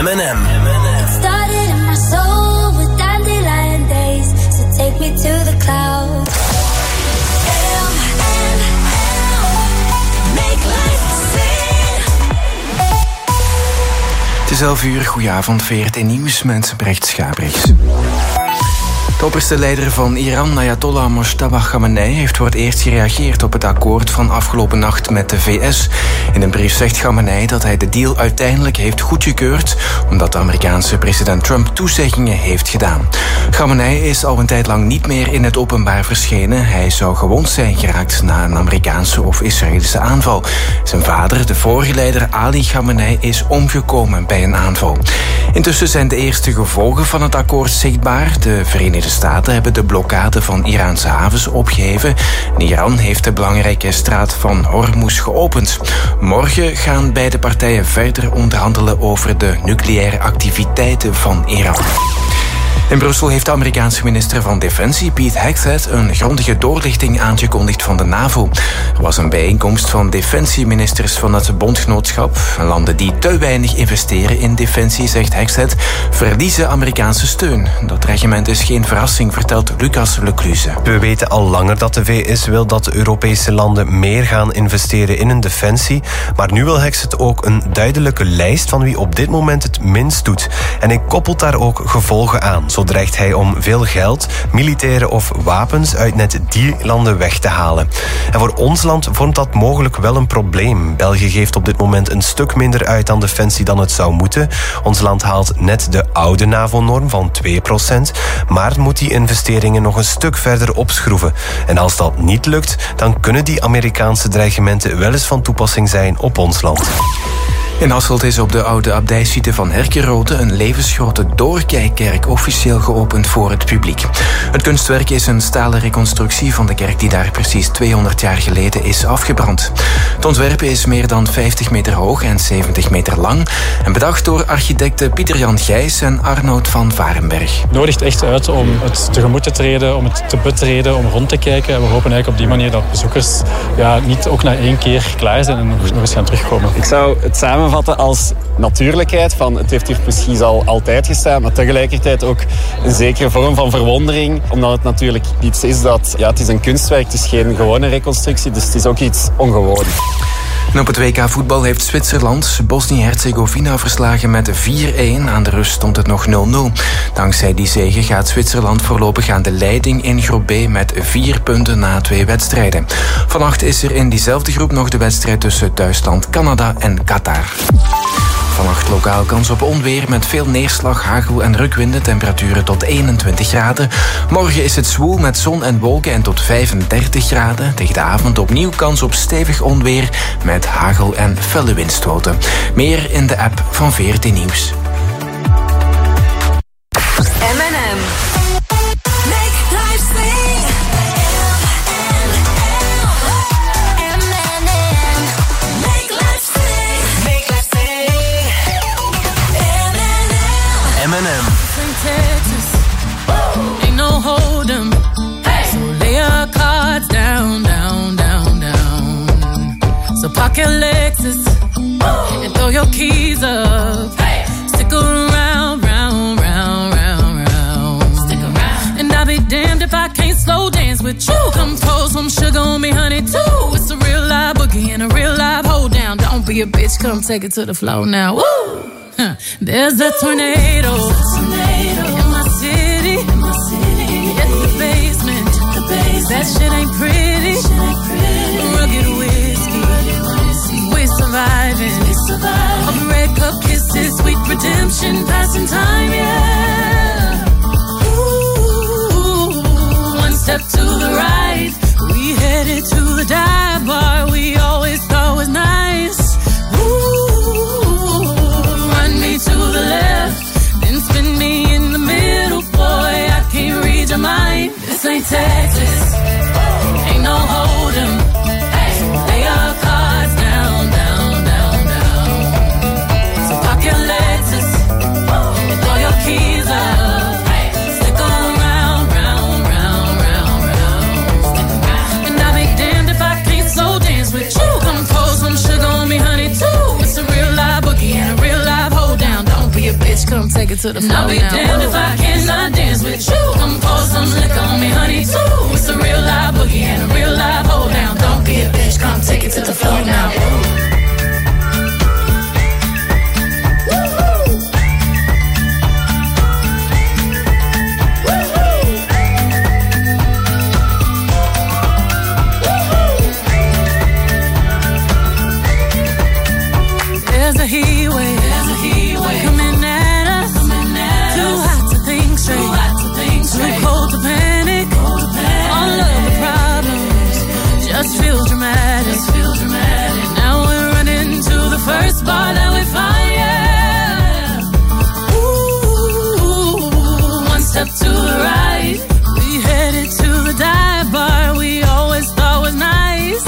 M&M. It started in my soul with dandelion days, so take me to the clouds. M&M, make life sing. Het is 11 uur, goedenavond, VRT Nieuws met Brecht Schabrichs. De opperste leider van Iran, Ayatollah Mojtaba Khamenei, heeft voor het eerst gereageerd op het akkoord van afgelopen nacht met de VS. In een brief zegt Khamenei dat hij de deal uiteindelijk heeft goedgekeurd, omdat de Amerikaanse president Trump toezeggingen heeft gedaan. Khamenei is al een tijd lang niet meer in het openbaar verschenen. Hij zou gewond zijn geraakt na een Amerikaanse of Israëlische aanval. Zijn vader, de vorige leider Ali Khamenei, is omgekomen bij een aanval. Intussen zijn de eerste gevolgen van het akkoord zichtbaar. De Verenigde Staten hebben de blokkade van Iraanse havens opgeheven. En Iran heeft de belangrijke straat van Hormuz geopend. Morgen gaan beide partijen verder onderhandelen over de nucleaire activiteiten van Iran. In Brussel heeft de Amerikaanse minister van Defensie, Pete Hegseth, een grondige doorlichting aangekondigd van de NAVO. Er was een bijeenkomst van defensieministers van het bondgenootschap. Landen die te weinig investeren in defensie, zegt Hegseth, verliezen Amerikaanse steun. Dat dreigement is geen verrassing, vertelt Lucas Lecluze. We weten al langer dat de VS wil dat de Europese landen meer gaan investeren in hun defensie. Maar nu wil Hegseth ook een duidelijke lijst van wie op dit moment het minst doet. En hij koppelt daar ook gevolgen aan. Zo dreigt hij om veel geld, militairen of wapens uit net die landen weg te halen. En voor ons land vormt dat mogelijk wel een probleem. België geeft op dit moment een stuk minder uit aan defensie dan het zou moeten. Ons land haalt net de oude NAVO-norm van 2%, maar moet die investeringen nog een stuk verder opschroeven. En als dat niet lukt, dan kunnen die Amerikaanse dreigementen wel eens van toepassing zijn op ons land. In Hasselt is op de oude abdijsite van Herkenrode een levensgrote doorkijkkerk officieel geopend voor het publiek. Het kunstwerk is een stalen reconstructie van de kerk die daar precies 200 jaar geleden is afgebrand. Het ontwerp is meer dan 50 meter hoog en 70 meter lang en bedacht door architecten Pieter-Jan Gijs en Arnoud van Varenberg. Het nodigt echt uit om het tegemoet te treden, om het te betreden, om rond te kijken. En we hopen eigenlijk op die manier dat bezoekers niet ook na 1 keer klaar zijn en nog eens gaan terugkomen. Ik zou het samenvatten als natuurlijkheid, van het heeft hier precies al altijd gestaan, maar tegelijkertijd ook een zekere vorm van verwondering, omdat het natuurlijk iets is dat, het is een kunstwerk, het is geen gewone reconstructie, dus het is ook iets ongewoon. En op het WK voetbal heeft Zwitserland Bosnië-Herzegovina verslagen met 4-1. Aan de rust stond het nog 0-0. Dankzij die zege gaat Zwitserland voorlopig aan de leiding in groep B met 4 punten na 2 wedstrijden. Vannacht is er in diezelfde groep nog de wedstrijd tussen Duitsland, Canada en Qatar. Vannacht lokaal kans op onweer met veel neerslag, hagel en rukwinden. Temperaturen tot 21 graden. Morgen is het zwoel met zon en wolken en tot 35 graden. Tegen de avond opnieuw kans op stevig onweer met hagel en felle windstoten. Meer in de app van VRT Nieuws. M&M. Make life sing. M&M. Texas, ain't no hold 'em. So lay your cards down, down, down, down. So park your Lexus and throw your keys up. Stick around, round, round, round, round. Stick around. And I'll be damned if I can't slow dance with you. Come throw some sugar on me, honey, too. It's a real live boogie and a real live hold down. Don't be a bitch, come take it to the floor now. Woo! There's a tornado in my city. It's the basement. That shit ain't pretty. Rugged whiskey. We're surviving. All the red cup kisses, sweet redemption, passing time, yeah. Ooh, 1 step to the right. We headed to the dive bar we always thought was nice. To the left, then spin me in the middle, boy, I can't read your mind. This ain't Texas, ain't no hold 'em. So lay your cards down, down, down, down. So park your Lexus and throw your keys up. Stick around, round, round, round, round. And I'll be damned if I can't slow dance with you. Come throw some sugar it to the floor. I'll be damned if I cannot dance with you. Come pour some liquor on me, honey, too. It's a real live boogie and a real live hold down. Don't be a bitch, come take it to the floor now. There's a heat wave coming at us. Too hot to think straight, too cold to panic. All of the problems just feel dramatic. Now we're running to the first bar that we find. Yeah. Ooh, one step to the right, we headed to the dive bar we always thought was nice.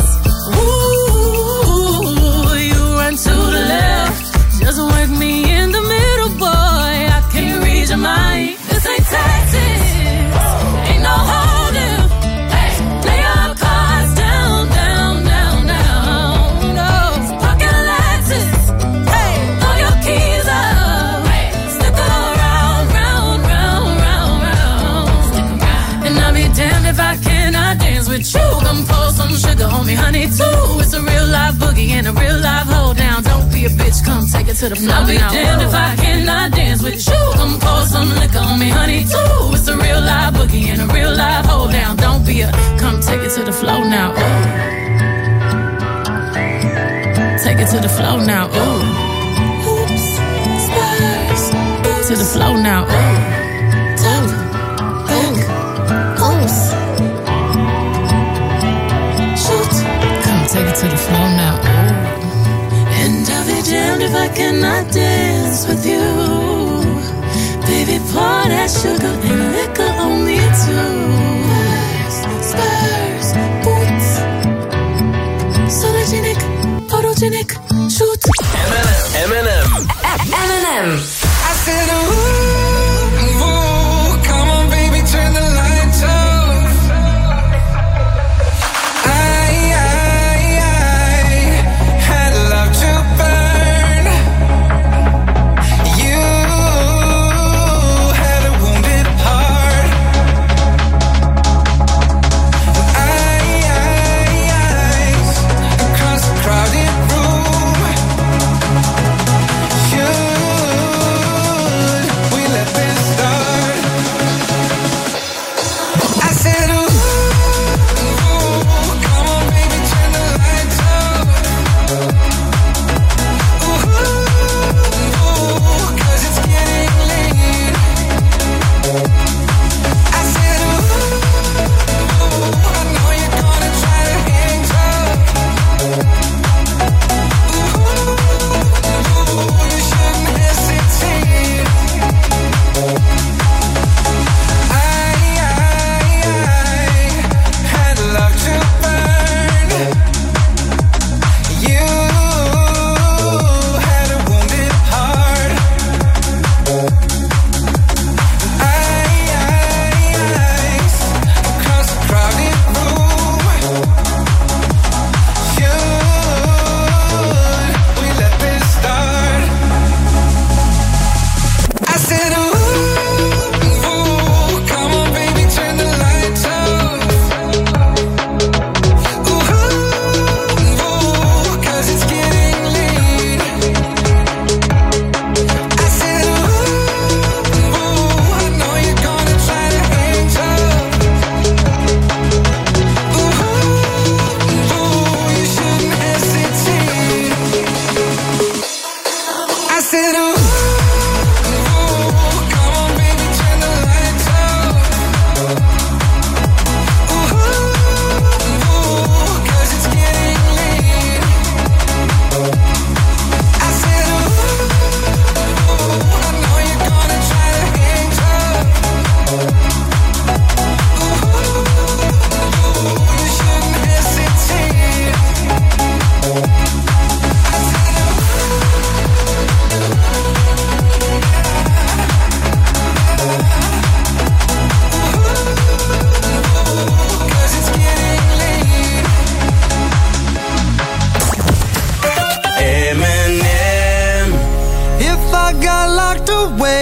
Ooh, you run to the left, just work me in the middle, boy. I can read your mind. This ain't tactics, ain't no holding. Hey, lay your cards down, down, down, down. No, pocket Lexus. Hey, throw your keys up. Hey, stick around, round, round, round, round. Stick around. And I'll be damned if I cannot dance with you. Come pour some sugar on me, honey, too. It's a real live boogie and a real live hold down. Don't be a bitch, come take it to the floor. I'll be damned if I cannot dance with you. Come pour some liquor on me, honey, too. It's a real live boogie and a real live hold down. Don't be a, come take it to the floor now. Ooh. Take it to the floor now. Ooh. Oops, spurs, to the floor now. Ooh. Top, back, oops. Shoot, come take it to the floor now. Ooh. And I'll be damned if I cannot dance with you. Baby, pour that sugar and liquor on me too. Spurs, boots, sologenic, photogenic, shoot. M&M. I said, ooh, ooh, come on, baby, turn the lights off. I had love to burn. You had a wounded heart. Eyes across the crowded room. Should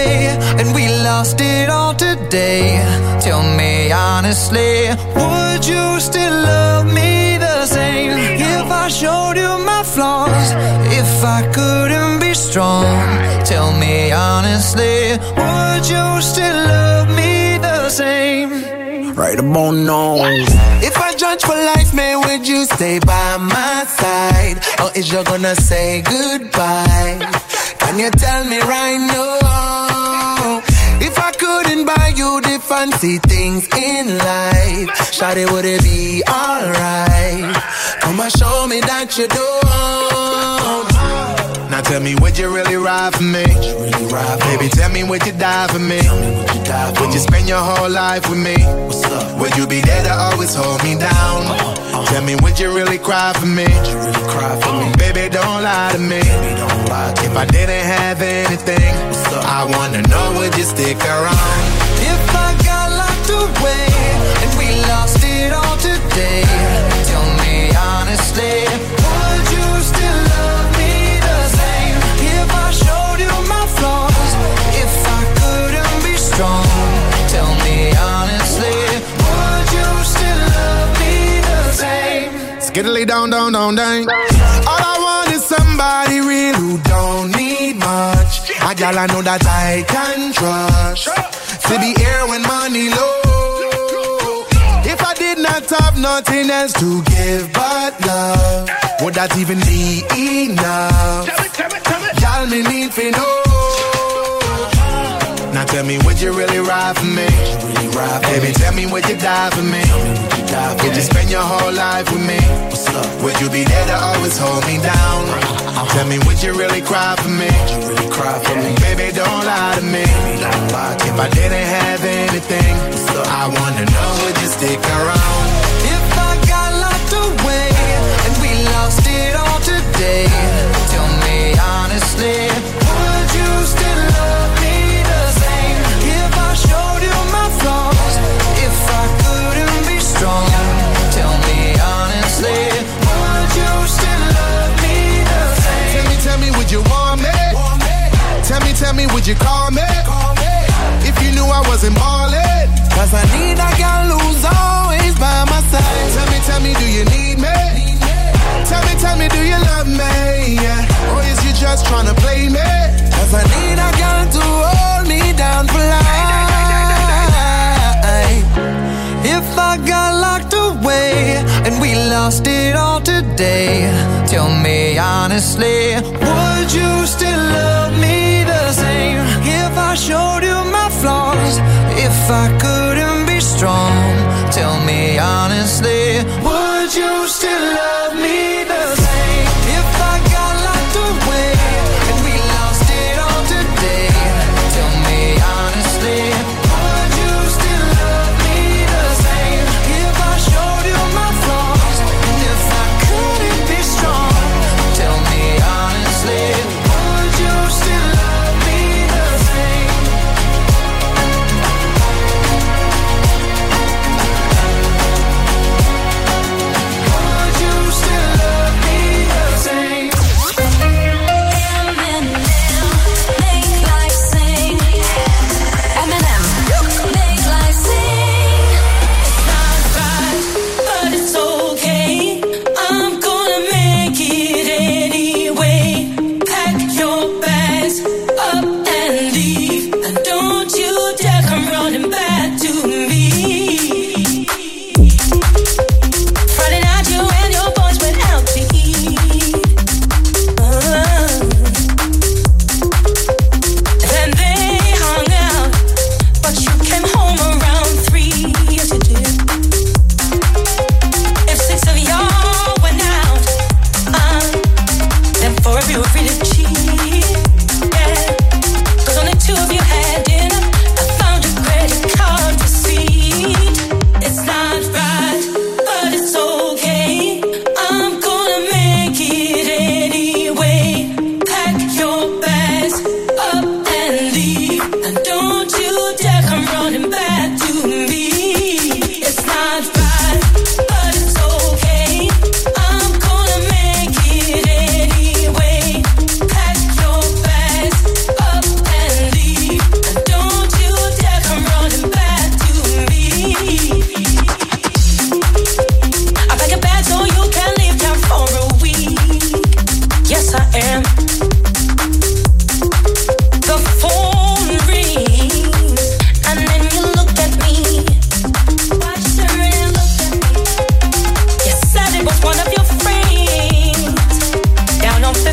way and we lost it all today. Tell me honestly, would you still love me the same if I showed you my flaws? If I couldn't be strong, tell me honestly, would you still love me the same? Right about now. If I judge for life, man, would you stay by my side? Or is you gonna say goodbye? Can you tell me right now? If I couldn't buy you the fancy things in life, shawty, would it be alright? Come and show me that you don't. Now tell me, would you really ride for me? Baby, tell me, would you die for me? Would you spend your whole life with me? Would you be there to always hold me down? Tell me, would you really cry for me? Baby, don't lie to me. If I didn't have anything, I wanna know, would you stick around? If I got locked away and we lost it all today, tell me honestly, would you still love me the same if I showed you my flaws? If I couldn't be strong, tell me honestly, would you still love me the same? Skiddly down, down, down, down. All I want is somebody real who don't need much. A gal I know that I can trust, to be here when money low. If I did not have nothing else to give but love, would that even be enough? Y'all me need to know. Now tell me, would you really ride for me? Baby, tell me, would you die for me? Would you spend your whole life with me? Would you be there to always hold me down? Tell me, would you really cry for me? Baby, don't lie to me. If I didn't have anything, I wanna know, would you stick around? If I got locked away and we lost it all today, tell me honestly, would you still love me the same if I showed you my flaws? If I couldn't be strong, tell me honestly, would you still love me the same? Tell me, would you want me? Tell me, would you call me? If you knew I wasn't ballin', 'cause I need a girl who's always by my side. Tell me, do you need me? Tell me, do you love me? Yeah. Or is you just tryna play me? 'Cause I need a girl to hold me down for life. If I got locked away and we lost it all today, tell me honestly, would you still love me the same if I showed you my flaws? If I couldn't be strong, tell me honestly, would you still love me the same? If I got locked away and we lost it all today, tell me honestly, would you still love me the same if I showed you my flaws? And if I couldn't be strong, tell me honestly, would you still love me the same? Would you still love me the same? Make life sing. Eminem. Make life sing. It's not right, but it's okay. I'm gonna make it anyway. Pack your bags up and leave, and don't you dare come running back to me. Friday night, you and your boys went out to eat. Then they hung out, but you came home around 3. Yes, you did. If 6 of y'all went out, then 4 of you were really cheap. Yeah, 'cause only 2 of you had dinner. I found your credit card receipt. It's not right, but it's okay. I'm gonna make it anyway. Pack your bags up and leave, and don't you dare come running back to me. It's not right, but it's okay. I'm gonna make it anyway. Pack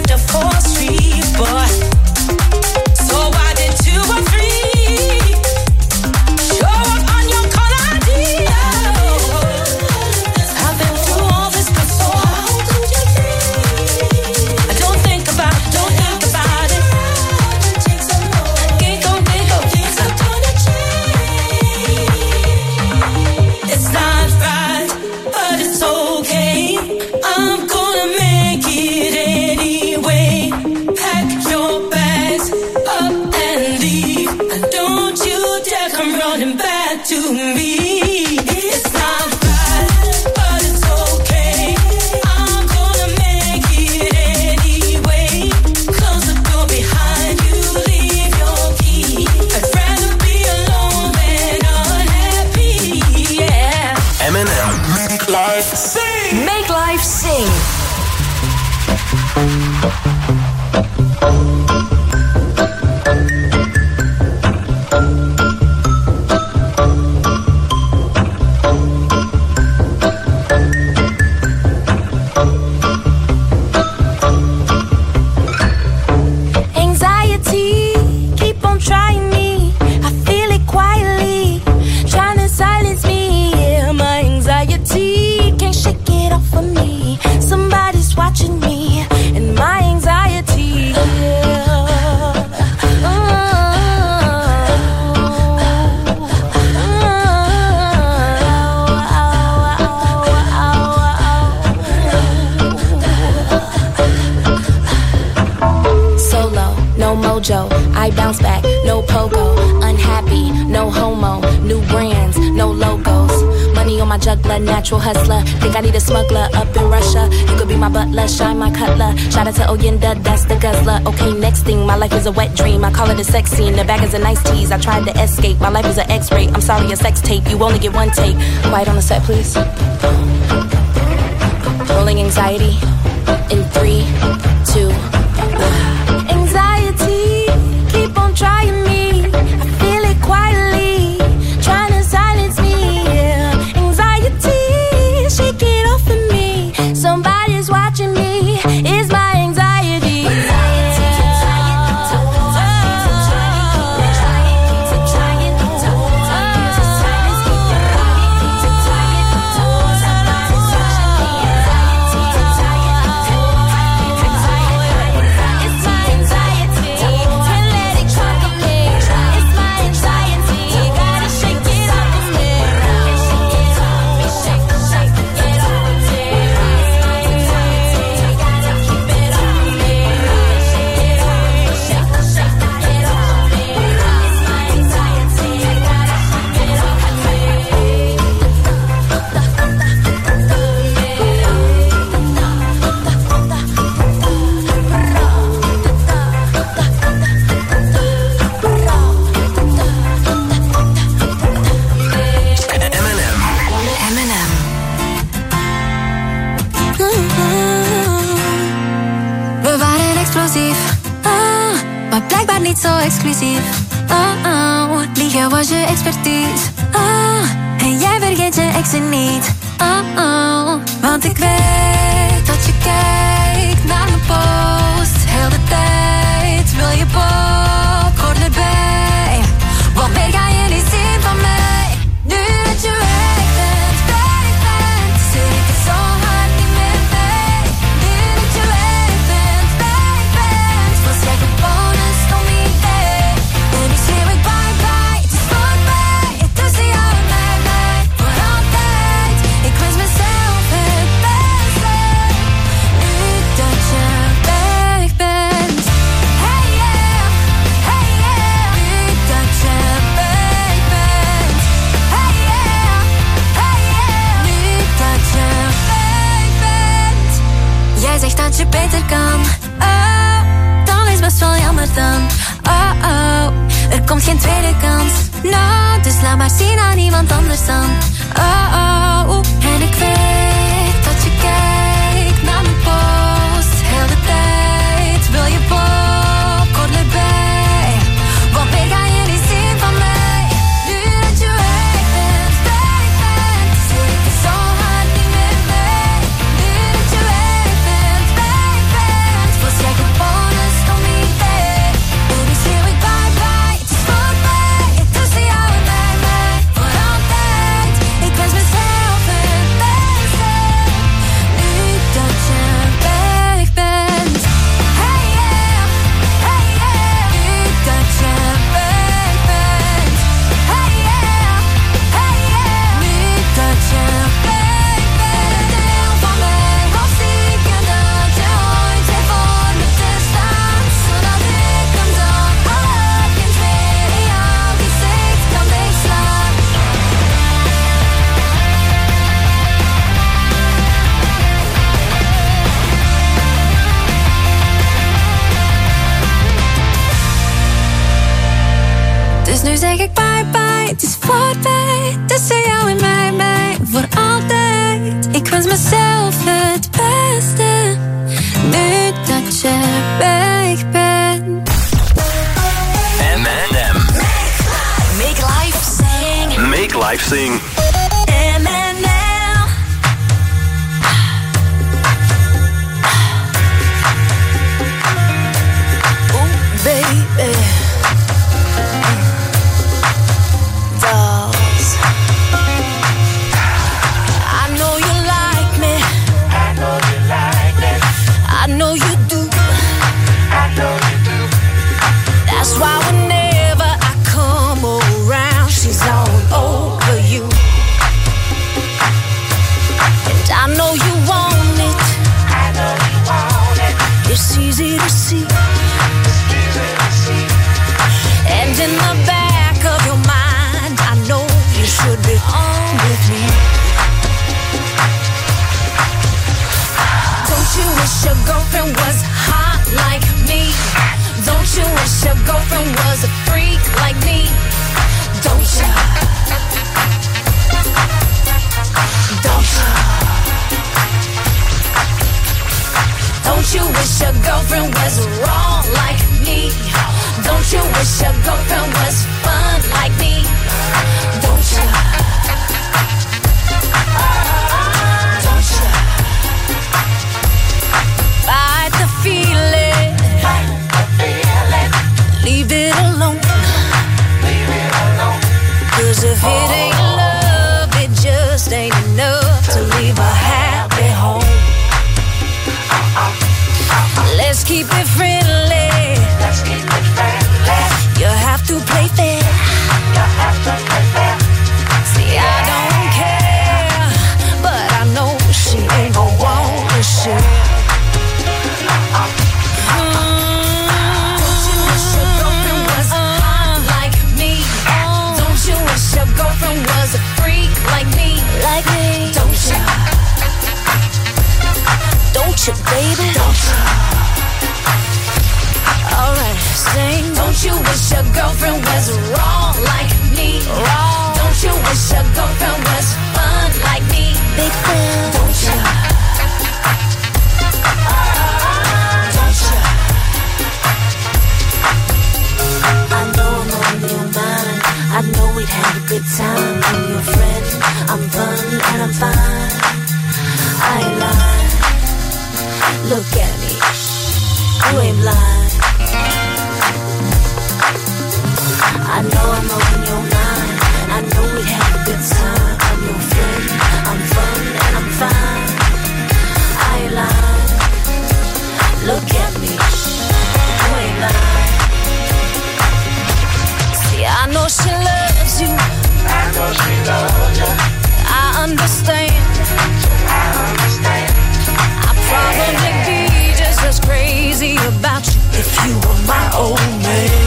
I bounce back, no pogo. Unhappy, no homo. New brands, no logos. Money on my juggler, natural hustler. Think I need a smuggler up in Russia. You could be my butler, shine my cutler. Shout out to Oyenda, that's the guzzler. Okay, next thing, my life is a wet dream. I call it a sex scene, the bag is a nice tease. I tried to escape, my life is an X-ray. I'm sorry, a sex tape, you only get one take. Quiet on the set, please. Rolling anxiety in 3, 2, 1. Anxiety, keep on trying me. I feel it quietly, trying to silence me. Yeah. Anxiety, shake it off of me. Somebody's watching me. It's my anxiety. Niet zo exclusief. Liegen was je expertise. En jij vergeet je exen niet. Want ik weet dat je kijkt naar mijn post. Heel de tijd wil je popcorn erbij. Wat meer ga je niet zien van mij? Nu dat je weg bent, zit ik er zo hard niet meer bij. Nu dat je weg bent, was jij gewoon een stom idee. En nu schreeuw ik bye bye, het is voorbij. Tussen jou en mij, voor altijd. Ik wens mezelf het beste. Nu dat je weg bent. Hey yeah, hey yeah. Nu dat je weg bent. Hey yeah, hey yeah. Nu dat je weg bent. Jij zegt dat je beter kan. Dan is best wel jammer dan. Er komt geen tweede kans. No, dus laat maar zien aan iemand anders dan. En ik weet dat je kijkt naar mijn post. Heel de tijd wil je popcorn erbij. Want meer ga je niet zien van mij. Nu dat je weg bent, zit ik er zo hard niet meer mee. Nu dat je weg bent, was jij nu zeg ik bye bye, het is voorbij. Tussen jou en mij, voor altijd. Ik wens mezelf het beste, nu dat je weg bent. M&M. Make life sing. Make life sing. M&M. Oh baby, dolls. I know you like me. I know you like me. I know you do. I know you do. That's why whenever I come around, she's all over you. And I know you want it. I know you want it. It's easy to see. And in the back of your mind, I know you should be on with me. Don't you wish your girlfriend was hot like me? Don't you wish your girlfriend was a freak like me? Don't you? Don't you? Don't you wish your girlfriend was wrong like me? Don't you wish your girlfriend was fun like me? Don't you? Don't you? Fight the feeling. Leave it alone. Leave it alone. 'Cause if it ain't love, it just ain't enough to leave a happy home. Let's keep it friendly. Let's keep it friendly. You have to play fair. You have to play fair. See, I don't care, but I know she ain't gon' want to share. Don't you wish your girlfriend was hot like me? Don't you wish your girlfriend was a freak like me? Like me? Don't you? Don't you, baby? Don't you? Alright, sing. Don't you wish your girlfriend was wrong like me? Wrong. Don't you wish your girlfriend was fun like me? Big fan. Don't you? Don't you? I know I'm on your mind. I know we'd have a good time. I'm your friend. I'm fun and I'm fine. I ain't lying. Look at me. You ain't blind. I know I'm on your mind. I know we have a good time. I'm your friend. I'm fun and I'm fine. I ain't lying. Look at me. You ain't lying. See, I know she loves you. I know she loves you. I understand. I understand. I'd probably be just as crazy about you if you were my old man.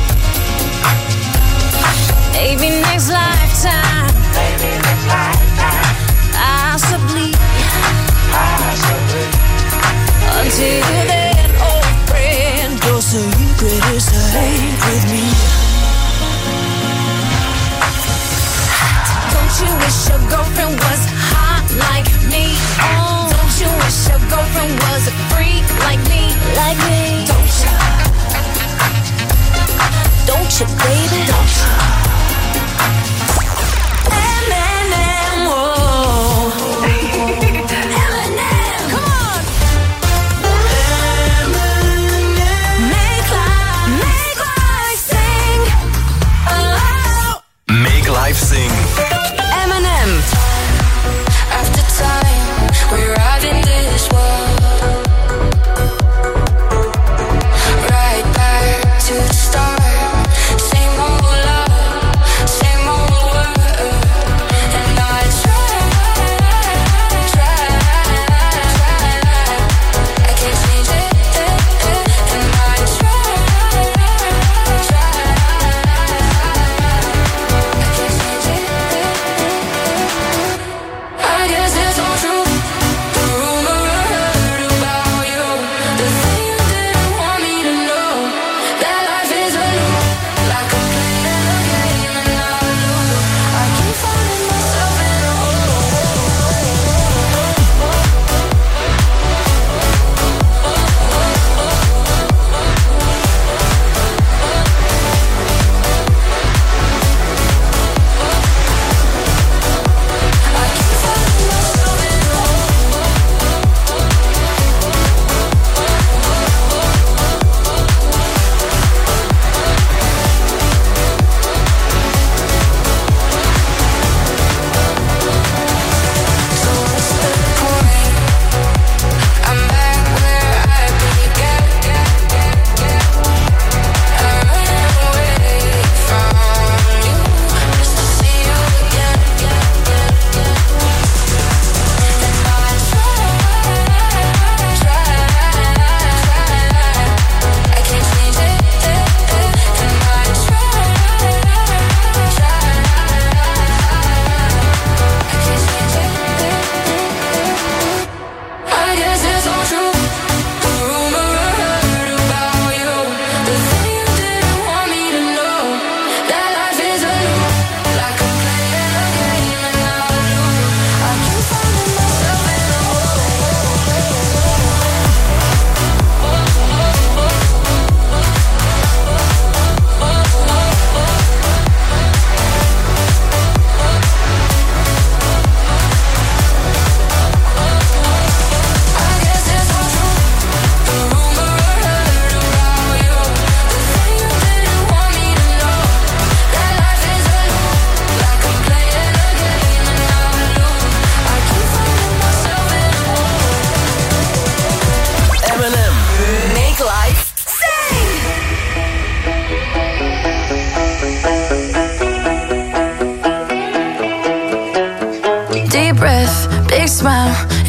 Maybe next lifetime. Maybe next lifetime. Possibly. Possibly. Until then, old friend, your secret is safe with me. Don't you wish your girlfriend was hot like me? Don't you wish your girlfriend was a freak like me? Like me? Don't you? Don't you, baby? Don't you? M&M, whoa. M&M, come on. Make life sing. Oh. Make life sing. M&M. After time, we arrive in this world.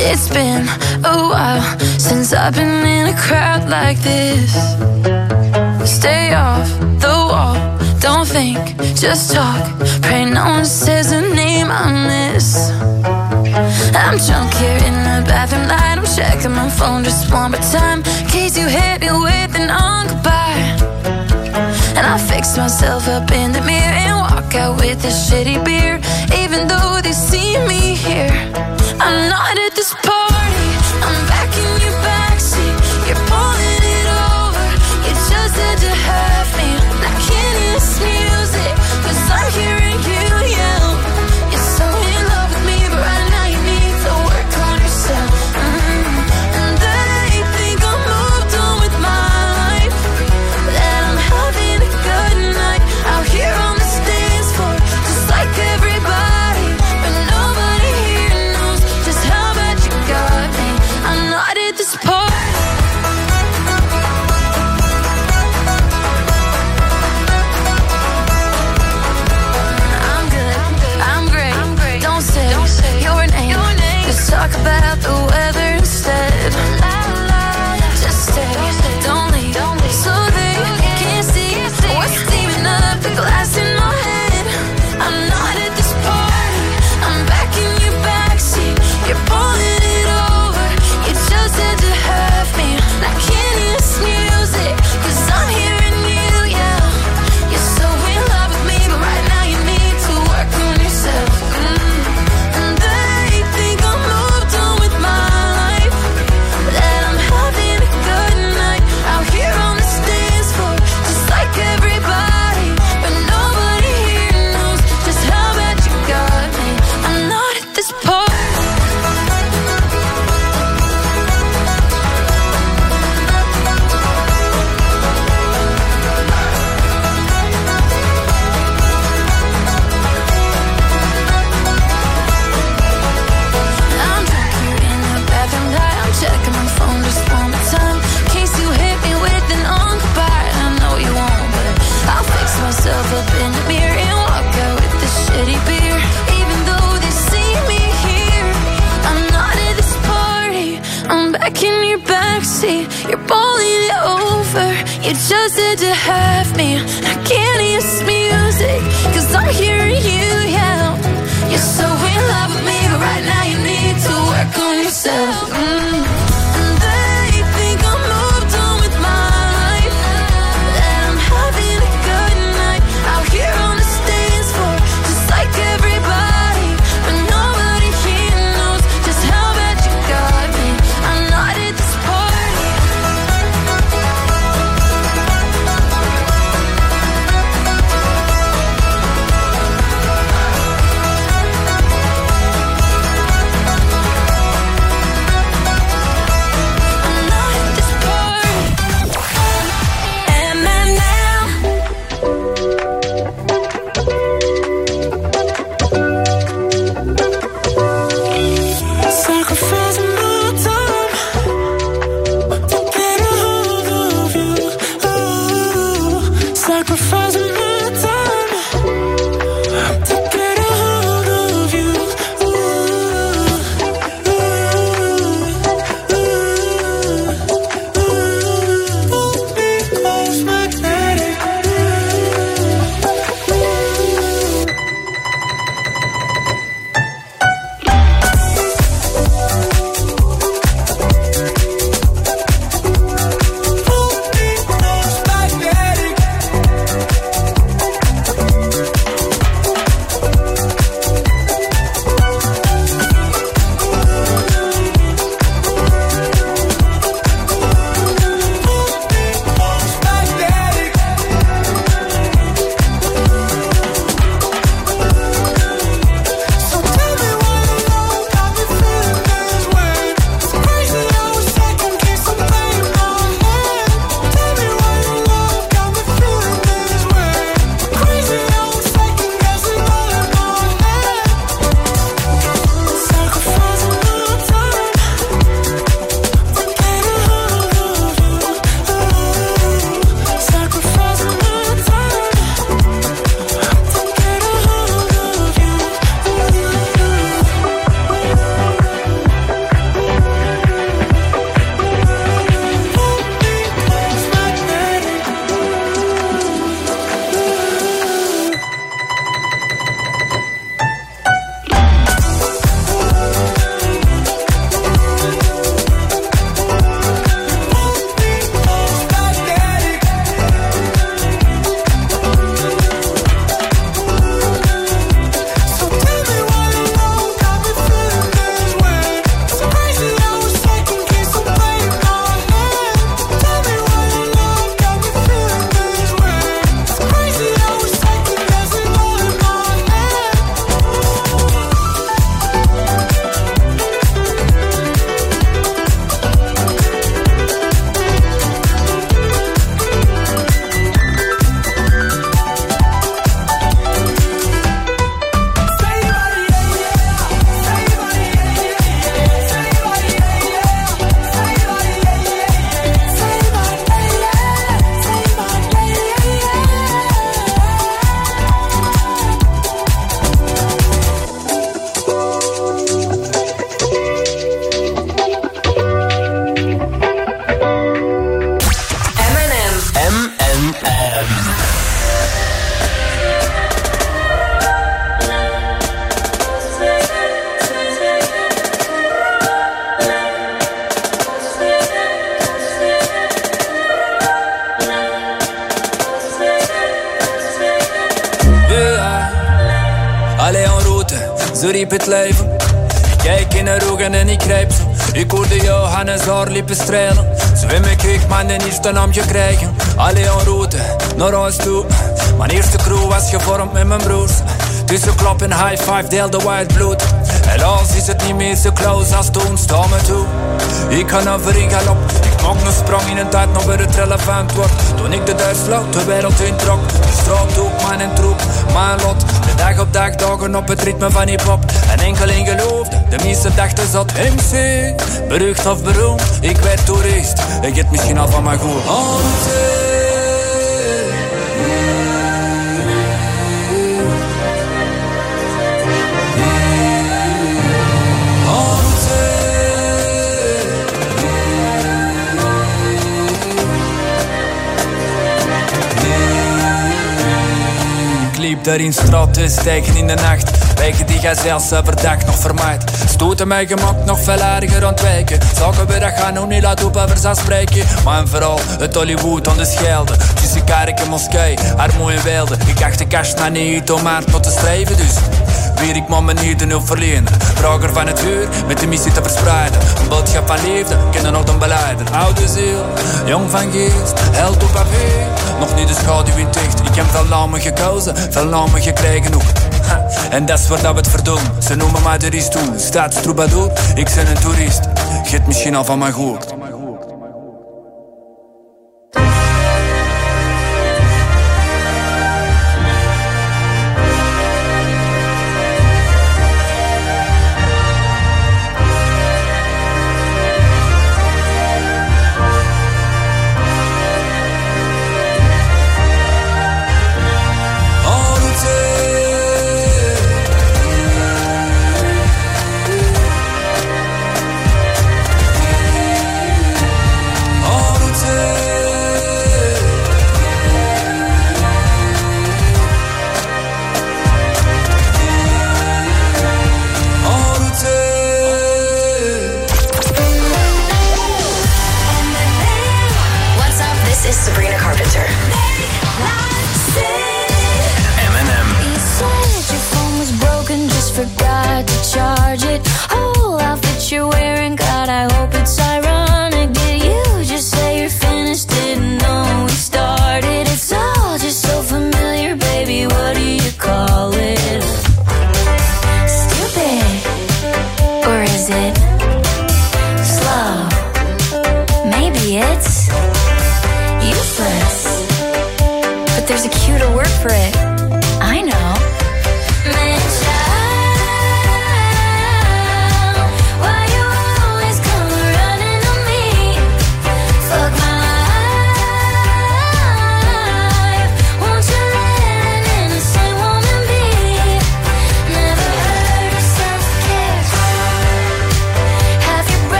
It's been a while since I've been in a crowd like this. Stay off the wall, don't think, just talk. Pray no one says a name I miss. I'm drunk here in the bathroom light. I'm checking my phone just one more time, in case you hit me with an goodbye. And I fix myself up in the mirror and walk out with this shitty beer. Even though they see me here, I'm not at this party. I'm back in your backseat. You're pulling it over. You just had to have me. I can't hear this music, 'cause I'm hearing you yell. You're so in love with me, but right now you need to work on yourself. And they think I'm moved on with my life, that I'm having a good night out here on the dance floor, just like everybody. But nobody here knows just how bad you got me. I'm not at this party. I'm good, I'm great. Don't say your name. Let's talk about the weather instead. Just stay, don't leave, so they can't see what's steaming up the glass in my head. I'm not at this party. I'm back in your backseat. You're pulling it over. You just had to have me. I can't hear this music, 'cause I'm hearing you yell. You're so in love with me, but right now you need to work on yourself. And they think I'm moved on with my life, that I'm having a good night out here on the dance floor, just like everybody. But nobody here knows just how bad you got me. I'm not at this party. I'm drunk here in the bathroom light. I'm checking my phone just one more time, in case you hit me with an goodbye. I know you won't, but I'll fix myself up in the mirror and walk out with this shitty beer. Even though they see me here, I'm not at this party. I'm back in your backseat. You're pulling it over. You just had to have me. I can't hear this music, 'cause I'm hearing you yell. You're so in love with me, but right now you need to work on yourself. And they think I'm moved on with my life, that I'm having a good night out here on the dance floor, just like everybody. But nobody here knows just how bad you got me. I'm not at this party. I'm not at this party. And then now, sacrificing my time to get a hold of you. Sacrificing my time to get a hold of you. Pull me close, magnetic. Pull me close, magnetic. Allee en route, zo riep het leven. Ik kijk in haar ogen en ik grijp ze. Ik hoorde Johannes haar lippen strelen. Zwem ik mijn eerste naam krijgen. Allee en route, naar huis toe. Mijn eerste crew was gevormd met mijn broers. Tussen klap en high five deelde wij het bloed. Helaas is het niet meer zo close als toen, sta me toe. Ik ga over in galop. Ik maak een sprong in een tijd nog weer het relevant wordt. Toen ik de deur sloot, de wereld introk. De straat ook, mijn troep, mijn lot. De dag op dag dagen op het ritme van hip-hop. En enkeling geloofde, de meeste dachten zat MC. Berucht of beroemd, ik werd toerist. Ik het misschien al van mijn goed. Liep daar in straat te stijgen in de nacht. Wijken die jij zelfs verdacht nog vermijdt. Stoten mij gemak nog veel erger ontwijken. Zagen we dat gaan nog niet laten op over zijn spreken. Maar vooral het Hollywood aan de Schelde. Tussen kerk en moskee, armoe en weelde. Ik dacht de kast naar niet om maar tot te strijven dus. Weer ik man me niet de nul verlener. Drager van het vuur, met de missie te verspreiden. Een boodschap van liefde, kennen nog een beleider. Oude ziel, jong van geest, held op papier. Nog niet de schaduw in dicht. Ik heb veel namen gekozen, veel namen gekregen ook. En dat is waar dat we het verdoen. Ze noemen mij de ristoen, staatstroubadour. Ik ben een toerist, je hebt misschien al van mij gehoord.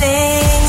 sing.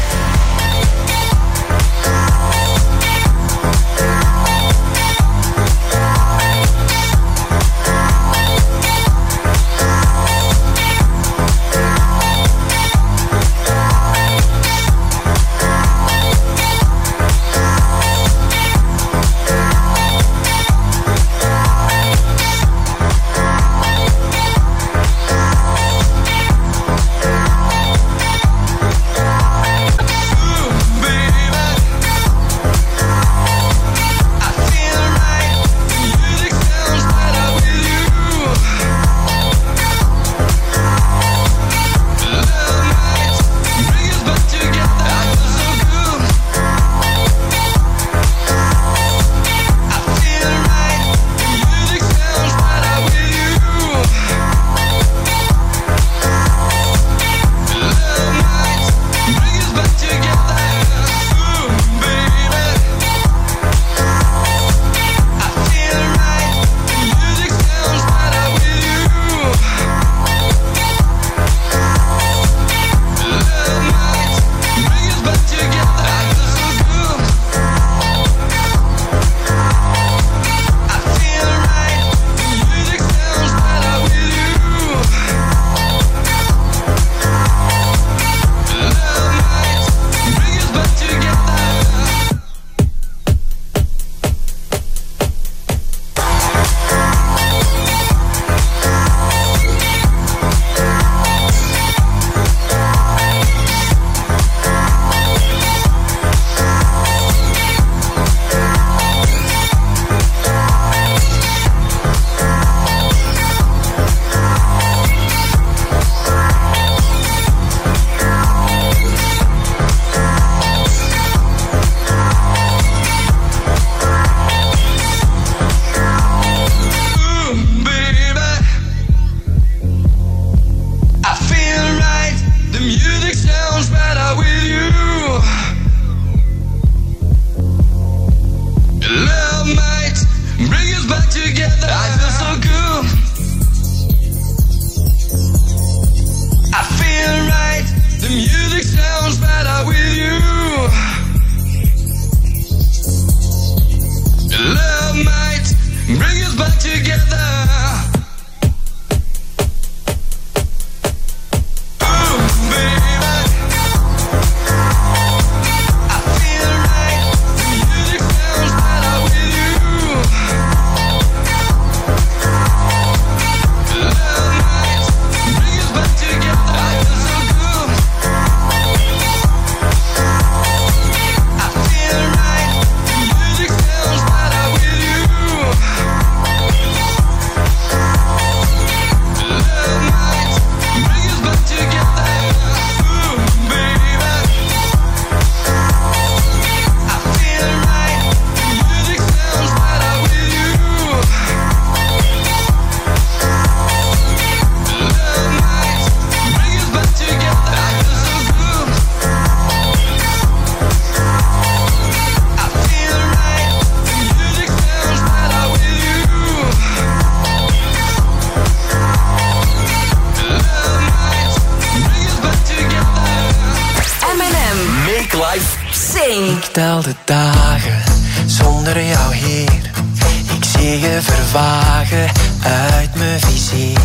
Ik tel de dagen zonder jou hier. Ik zie je vervagen uit mijn vizier.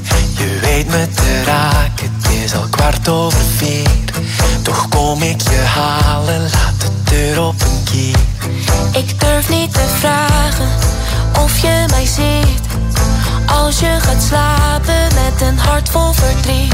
Je weet me te raken, het is al 4:15. Toch kom ik je halen, laat de deur op een kier. Ik durf niet te vragen of je mij ziet. Als je gaat slapen met een hart vol verdriet.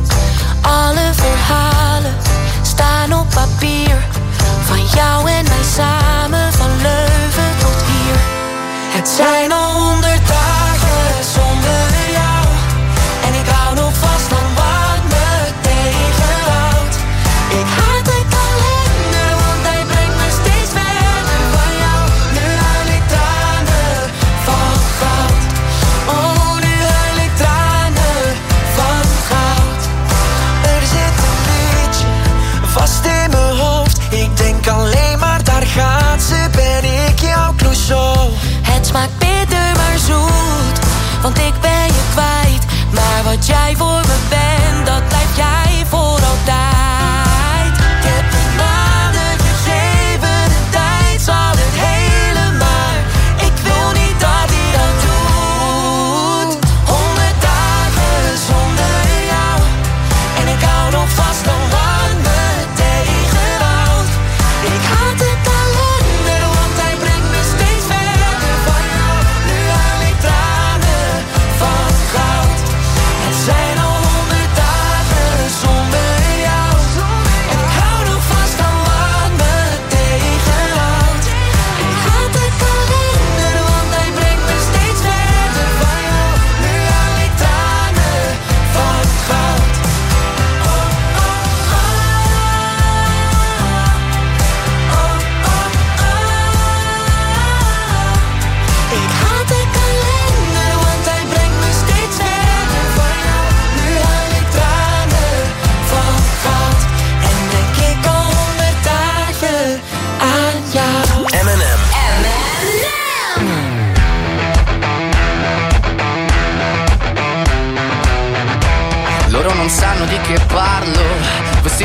Alle verhalen staan op papier. Van jou en mij samen, van Leuven tot hier. Het zijn al 100 dagen zonder jou. En ik hou nog vast aan wat me tegenhoudt. Ik haat de kalender, want hij brengt me steeds verder van jou. Nu huil ik tranen van goud. Oh, nu huil ik tranen van goud. Er zit een liedje vast in mijn hoofd. Ik denk alleen maar, daar gaat ze, ben ik jouw Clouseau. Het smaakt bitter maar zoet, want ik ben je kwijt. Maar wat jij voor me bent, dat blijf jij voor altijd.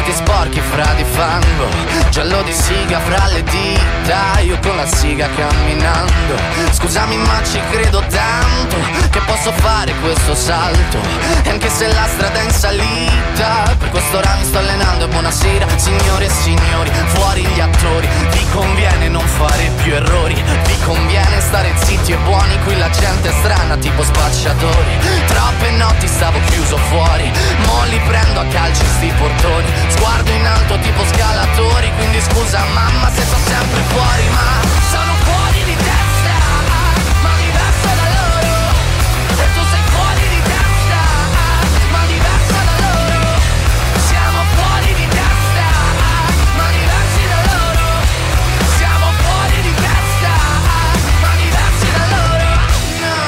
vestiti sporchi fra di fango, giallo di siga fra le dita, io con la siga camminando. Scusami ma ci credo tanto che posso fare questo salto, e anche se la strada è in salita, per quest'ora mi sto allenando. E buonasera signore e signori, fuori gli attori, vi conviene non fare più errori, vi conviene stare zitti e buoni, qui la gente è strana tipo spacciatori. Troppe notti stavo chiuso fuori, mo li prendo a calci sti portoni, sguardo in alto tipo scalatori, quindi scusa mamma se sto sempre fuori, ma sono fuori di testa, ma diverso da loro, e tu sei fuori di testa, ma diverso da loro, siamo fuori di testa, ma diversi da loro, siamo fuori di testa, ma diversi da loro, no.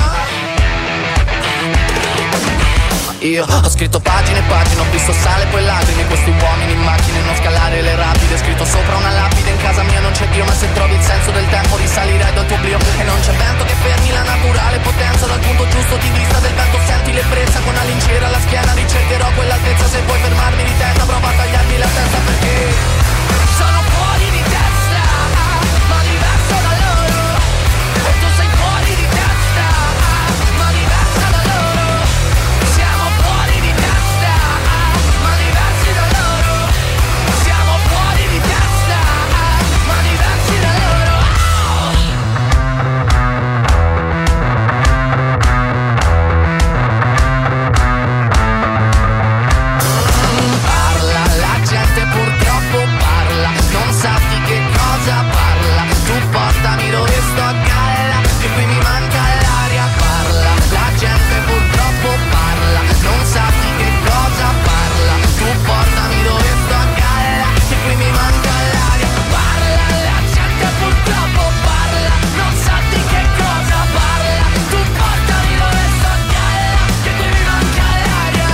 Io ho scritto pagine e pagine, ho visto sale poi lacrime, questi uomini in macchine, non scalare le rapide, scritto sopra una lapide, in casa mia non c'è Dio, ma se trovi il senso del tempo risalirai dal tuo oblio, e non c'è vento che fermi la naturale potenza, dal punto giusto di vista del vento senti l'ebbrezza, con una lincera alla schiena ricercherò quell'altezza, se vuoi fermarmi di testa prova a tagliarmi la testa, perché sono fuori di testa, ma diverso da loro, e tu sei fuori di testa, ma diversa da loro, siamo fuori di testa, ma diversi da loro, siamo fuori di testa, ma diversi da loro. Parla, la gente purtroppo parla, non sa di che cosa parla, tu portami dove sto a galla, che qui mi manca l'aria, parla, la gente purtroppo parla, non sa di che cosa parla, tu portami dove sto a galla, che qui mi manca l'aria, parla, la gente purtroppo parla, non sa di che cosa parla, tu portami dove sto a galla, che qui mi manca l'aria.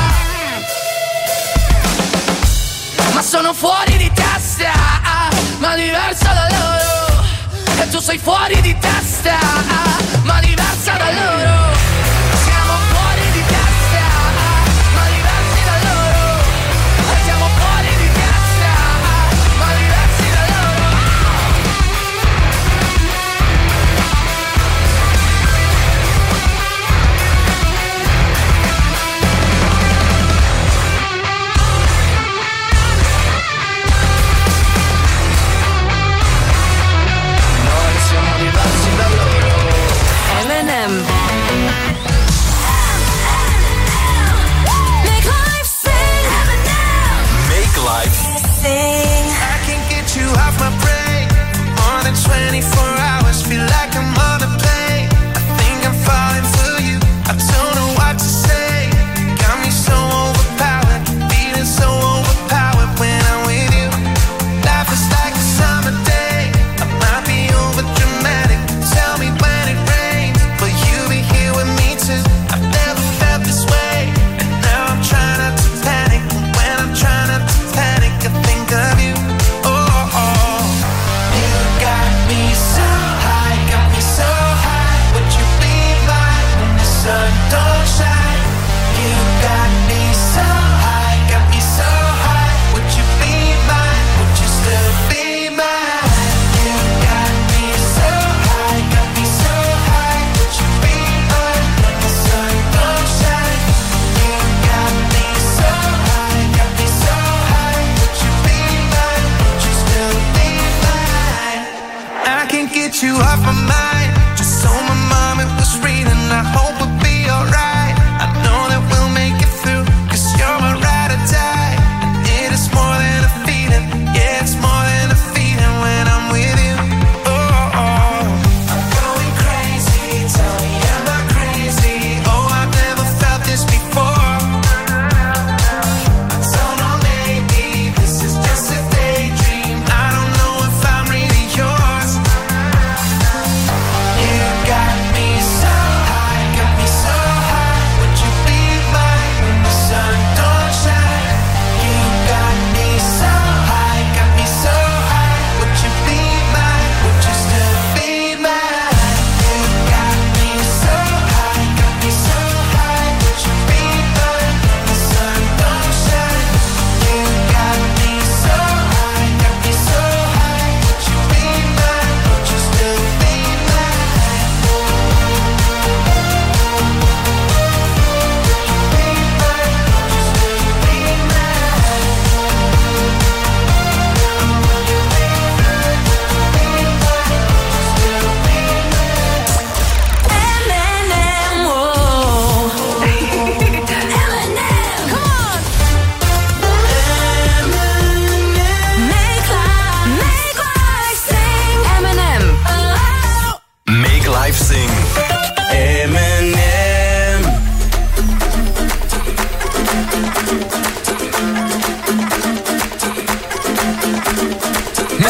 Ma sono fuori di testa, ma diversa da loro, e tu sei fuori di testa, ma diversa da loro, siamo fuori di testa, ma diversi da loro, e siamo fuori di testa, ma diversi da loro. Noi siamo diversi da loro. Eminem. Make life sing. Make life. Sing. I can't get you off my brain. More than 24 hours, feel like I'm on a plane. I think I'm falling for you. I don't know what to say. Got me so overpowered, feeling so overpowered when I'm with you. Life is like a summer day. I might be over dramatic. Tell me when it rains, but you be here with me too. I've never felt this way, and now I'm trying not to panic. When I'm trying not to panic, I think of you. Oh, oh. You got me so high, got me so high. Would you be mine when the sun don't shine? You got me so high, got me so high. Would you be mine? Would you still be mine? You got me so high, got me so high. Would you be mine when the sun don't shine? You got me so high, got me so high. Would you be mine? Would you still be mine? I can't get you off my mind. Just told my mom it was reading. I hope we'll be alright. I know that we'll make it through, 'cause you're my ride or die. And it is more than a feeling. Yeah, it's more than a feeling when I'm with you. Oh, oh. I'm going crazy. Tell me am I crazy? Oh, I've never felt this before. I don't know, maybe this is just a daydream. I don't know if I'm really yours.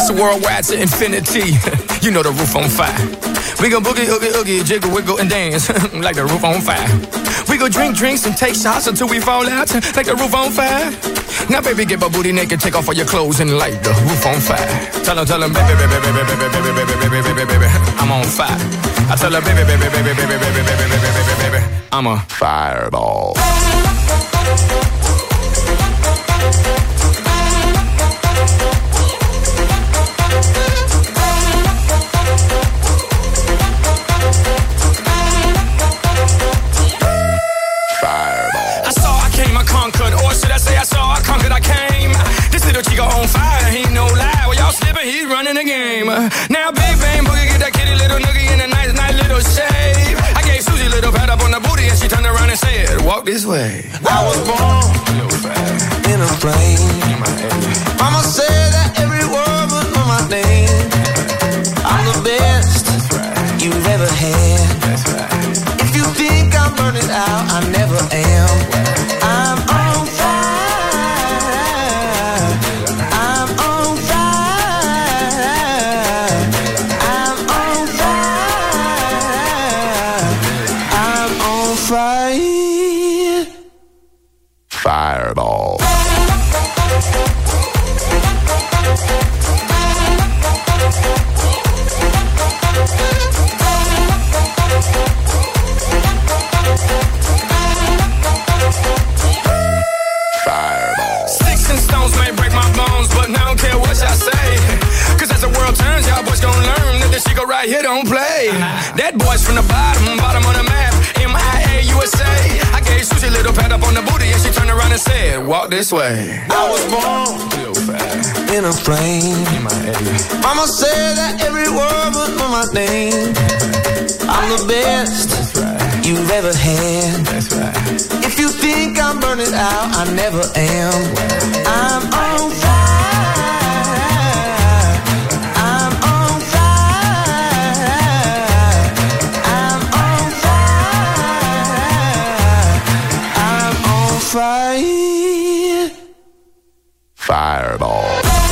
That's a worldwide to infinity. You know the roof on fire. We gon' boogie, oogie, oogie, jiggle, wiggle, and dance like the roof on fire. We go drink drinks and take shots until we fall out like the roof on fire. Now, baby, get my booty naked, take off all your clothes and light the roof on fire. Tell him, baby, baby, baby, baby, baby, baby, baby, baby, baby, I'm on fire. I tell her, baby, baby, baby, baby, baby, baby, baby, baby, baby, I'm a fireball. On fire, he ain't no lie. Well, y'all slipping, he's running the game. Now, big bang boogie, get that kitty little noogie in a nice little shave. I gave Susie a little pat up on the booty, and she turned around and said, "Walk this way." I was born in a plane. Mama said that every word was on my name. I'm the best you've ever had. If you think I'm burning out, I never am. I'm on fire. Fireball. Sticks and stones may break my bones, but I don't care what y'all say. Cause as the world turns, y'all boys gon' learn that this shit go right here don't play. That boy's from the bottom of the map. MIA USA. I gave Susie a little pat up on the booty, and she turned around and said, "Walk this way." I was born in a plane. Mama said that every word was on my name. I'm the best you've ever had. If you think I'm burning out, I never am. I'm on fire. I'm on fire. I'm on fire. I'm on fire. Fireball.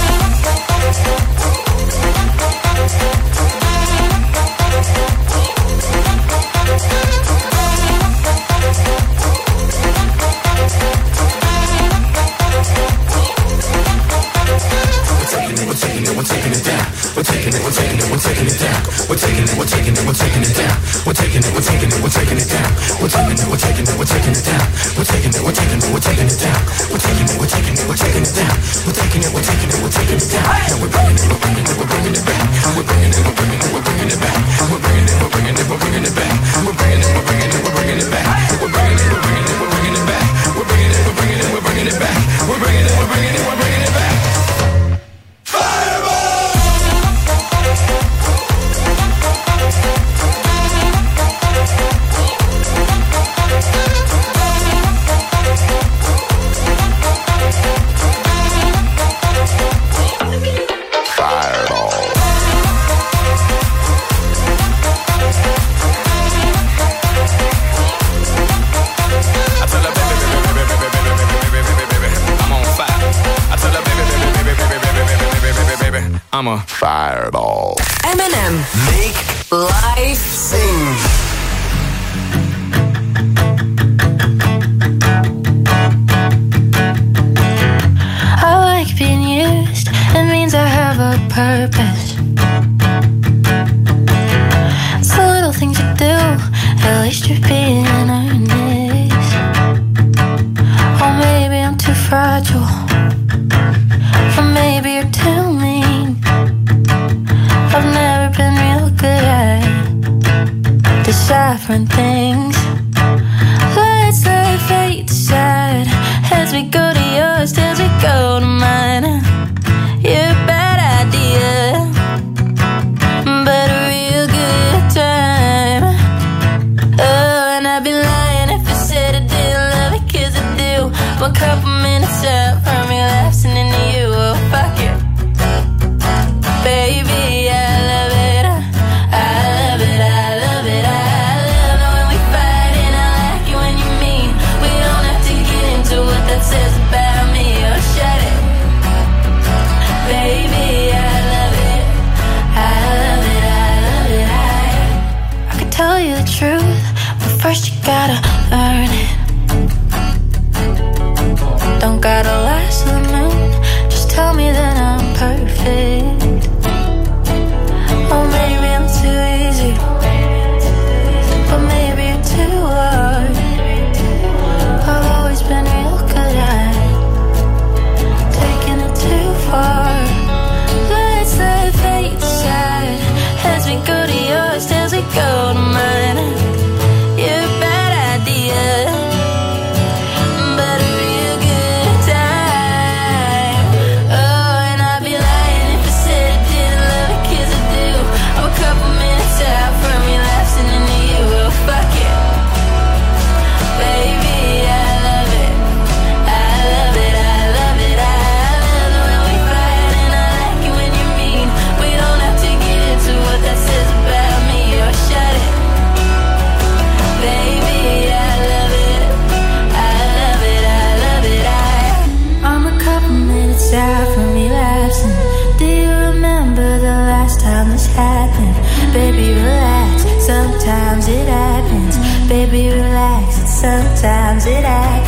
We're taking it down. We're taking it down. We're taking it down. We're taking it down. We're taking it down. We're taking it down. We're taking it down. We're taking it down. We're taking it down. We're taking it down. We're taking it down. We're taking it down. Now we're bringing it back. We're bringing it back. We're bringing it back. We're bringing it back. We're bringing it back. We're bringing it back. We're bringing it back. We're bringing it back. I'm a fireball. M&M. Make life sing. I like being used. It means I have a purpose. It's the little things you do. At least you're being earnest. Or maybe I'm too fragile. Or maybe you're too mean. I've never been real good at deciphering things. Let's let fate decide as we go to yours, as we go to mine. You're a bad idea. Baby, relax, sometimes it acts